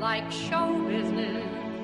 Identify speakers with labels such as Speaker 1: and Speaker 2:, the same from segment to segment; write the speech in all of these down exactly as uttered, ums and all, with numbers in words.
Speaker 1: like show business.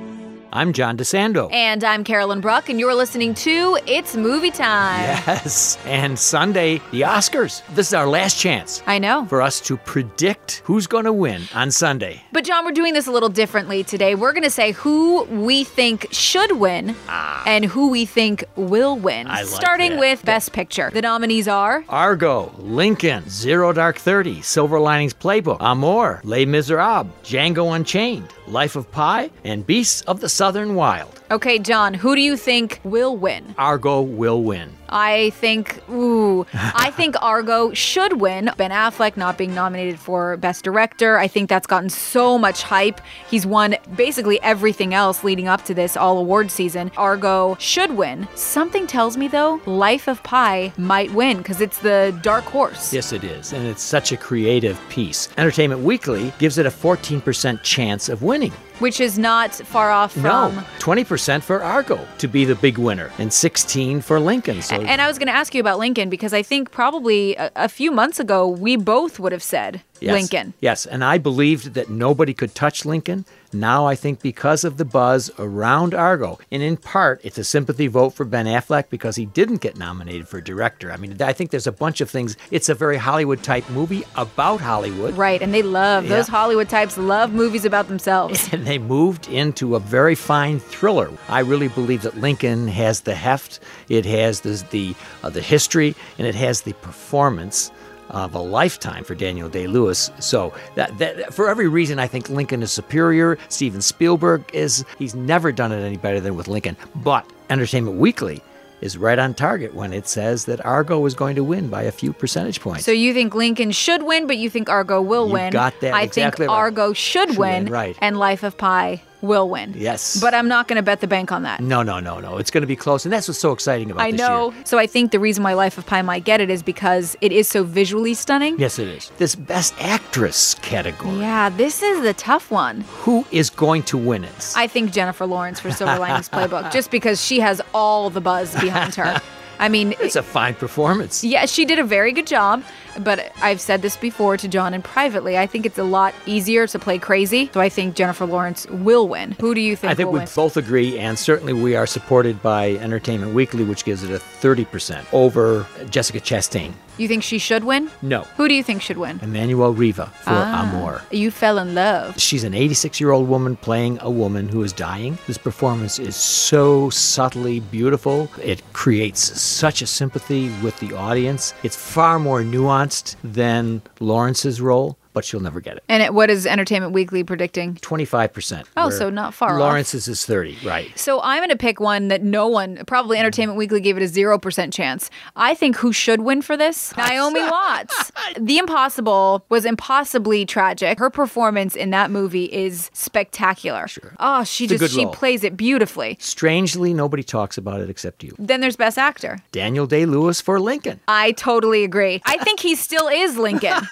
Speaker 2: I'm John DeSando.
Speaker 3: And I'm Carolyn Bruck, and you're listening to It's Movie Time.
Speaker 2: Yes, and Sunday, the Oscars. This is our last chance.
Speaker 3: I know.
Speaker 2: For us to predict who's going to win on Sunday.
Speaker 3: But John, we're doing this a little differently today. We're going to say who we think should win
Speaker 2: ah.
Speaker 3: and who we think will win.
Speaker 2: I like
Speaker 3: Starting
Speaker 2: that.
Speaker 3: with Best Picture. The nominees are
Speaker 2: Argo, Lincoln, Zero Dark Thirty, Silver Linings Playbook, Amour, Les Miserables, Django Unchained, Life of Pi, and Beasts of the Southern Wild.
Speaker 3: Okay, John, who do you think will win?
Speaker 2: Argo will win.
Speaker 3: I think, ooh, I think Argo should win. Ben Affleck not being nominated for Best Director. I think that's gotten so much hype. He's won basically everything else leading up to this all award season. Argo should win. Something tells me, though, Life of Pi might win because it's the dark horse.
Speaker 2: Yes, it is. And it's such a creative piece. Entertainment Weekly gives it a fourteen percent chance of winning.
Speaker 3: Which is not far off from...
Speaker 2: No, twenty percent for Argo to be the big winner and sixteen for Lincoln. So.
Speaker 3: And I was going to ask you about Lincoln because I think probably a, a few months ago, we both would have said
Speaker 2: yes.
Speaker 3: Lincoln.
Speaker 2: Yes, and I believed that nobody could touch Lincoln. Now I think because of the buzz around Argo, and in part, it's a sympathy vote for Ben Affleck because he didn't get nominated for director. I mean, I think there's a bunch of things. It's a very Hollywood-type movie about Hollywood.
Speaker 3: Right, and they love,
Speaker 2: yeah.
Speaker 3: those Hollywood types love movies about themselves.
Speaker 2: And they moved into a very fine thriller. I really believe that Lincoln has the heft, it has the, the, uh, the history, and it has the performance of a lifetime for Daniel Day-Lewis. So that, that for every reason, I think Lincoln is superior. Steven Spielberg is, he's never done it any better than with Lincoln. But Entertainment Weekly is right on target when it says that Argo is going to win by a few percentage points.
Speaker 3: So you think Lincoln should win, but you think Argo will
Speaker 2: you
Speaker 3: win.
Speaker 2: got that
Speaker 3: I
Speaker 2: exactly
Speaker 3: think
Speaker 2: right.
Speaker 3: Argo should,
Speaker 2: should
Speaker 3: win,
Speaker 2: win, right.
Speaker 3: and Life of Pi will win.
Speaker 2: Yes.
Speaker 3: But I'm not going to bet the bank on that.
Speaker 2: No, no, no, no. It's going to be close, and that's what's so exciting about
Speaker 3: I
Speaker 2: this
Speaker 3: know.
Speaker 2: year.
Speaker 3: So I think the reason why Life of Pi might get it is because it is so visually stunning.
Speaker 2: Yes, it is. This Best Actress category.
Speaker 3: Yeah, this is the tough one.
Speaker 2: Who is going to win it?
Speaker 3: I think Jennifer Lawrence for Silver Linings Playbook, just because she has all the buzz behind her. I mean,
Speaker 2: it's a fine performance.
Speaker 3: Yeah, she did a very good job, but I've said this before to John and privately. I think it's a lot easier to play crazy, so I think Jennifer Lawrence will win. Who do you think
Speaker 2: I think
Speaker 3: will
Speaker 2: we
Speaker 3: win?
Speaker 2: both agree, and certainly we are supported by Entertainment Weekly, which gives it a thirty percent over Jessica Chastain.
Speaker 3: You think she should win?
Speaker 2: No.
Speaker 3: Who do you think should win?
Speaker 2: Emmanuelle Riva for
Speaker 3: ah,
Speaker 2: Amour.
Speaker 3: You fell in love.
Speaker 2: She's an eighty-six-year-old woman playing a woman who is dying. This performance is so subtly beautiful. It creates such a sympathy with the audience. It's far more nuanced than Lawrence's role, but she'll never get it.
Speaker 3: And it, what is Entertainment Weekly predicting?
Speaker 2: twenty-five percent.
Speaker 3: Oh, so not far
Speaker 2: Lawrence's
Speaker 3: off.
Speaker 2: is thirty, right.
Speaker 3: So I'm going to pick one that no one, probably Entertainment Weekly gave it a zero percent chance. I think who should win for this? Naomi Watts. The Impossible was impossibly tragic. Her performance in that movie is spectacular.
Speaker 2: Sure.
Speaker 3: Oh, she
Speaker 2: It's a
Speaker 3: just,
Speaker 2: good
Speaker 3: she
Speaker 2: role.
Speaker 3: plays it beautifully.
Speaker 2: Strangely, nobody talks about it except you.
Speaker 3: Then there's Best Actor.
Speaker 2: Daniel Day-Lewis for Lincoln.
Speaker 3: I totally agree. I think he still is Lincoln.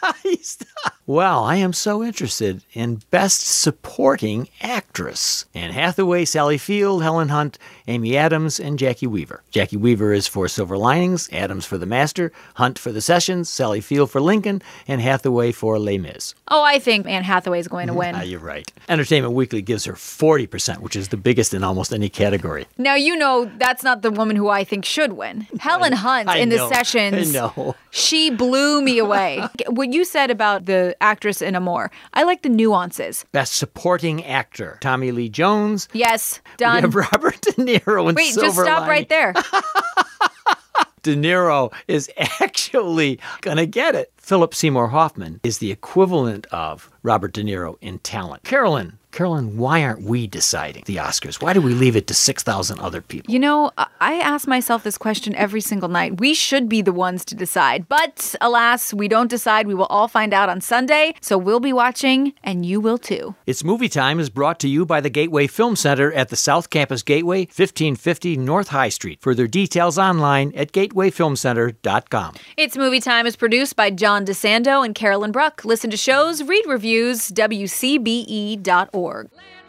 Speaker 2: Well, I am so interested in Best Supporting Actress. Anne Hathaway, Sally Field, Helen Hunt, Amy Adams, and Jackie Weaver. Jackie Weaver is for Silver Linings, Adams for The Master, Hunt for The Sessions, Sally Field for Lincoln, and Hathaway for Les Mis.
Speaker 3: Oh, I think Anne Hathaway is going to win.
Speaker 2: Ah, you're right. Entertainment Weekly gives her forty percent, which is the biggest in almost any category.
Speaker 3: Now, you know that's not the woman who I think should win. Helen Hunt
Speaker 2: I
Speaker 3: in
Speaker 2: know.
Speaker 3: The Sessions.
Speaker 2: I know.
Speaker 3: She blew me away. What you said about the actress in Amour, I like the nuances.
Speaker 2: Best Supporting Actor, Tommy Lee Jones.
Speaker 3: Yes,
Speaker 2: We
Speaker 3: done.
Speaker 2: have Robert De Niro in
Speaker 3: Wait,
Speaker 2: Silver
Speaker 3: just stop
Speaker 2: Lining.
Speaker 3: right there.
Speaker 2: De Niro is actually going to get it. Philip Seymour Hoffman is the equivalent of Robert De Niro in talent. Carolyn, Carolyn, why aren't we deciding the Oscars? Why do we leave it to six thousand other people?
Speaker 3: You know, I ask myself this question every single night. We should be the ones to decide. But alas, we don't decide. We will all find out on Sunday. So we'll be watching, and you will too.
Speaker 2: It's Movie Time is brought to you by the Gateway Film Center at the South Campus Gateway, fifteen fifty North High Street. Further details online at gateway film center dot com.
Speaker 3: It's Movie Time is produced by John DeSando and Carolyn Bruck. Listen to shows, read reviews, W C B E dot org.